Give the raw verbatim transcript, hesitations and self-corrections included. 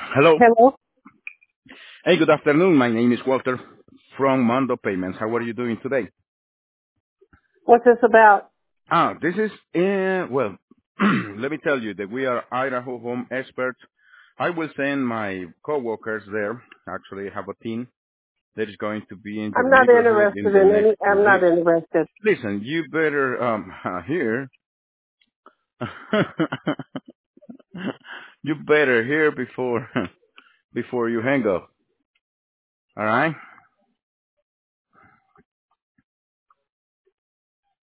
Hello. Hello. Hey, good afternoon. My name is Walter from Mondo Payments. How are you doing today? What's this about? Ah, this is, uh, well, let me tell you that we are Idaho Home experts. I will send my coworkers there. Actually, I have a team that is going to be in your I'm not neighborhood in interested the in next any. two I'm not weeks. interested. Listen, you better um hear. You better hear before before you hang up. All right?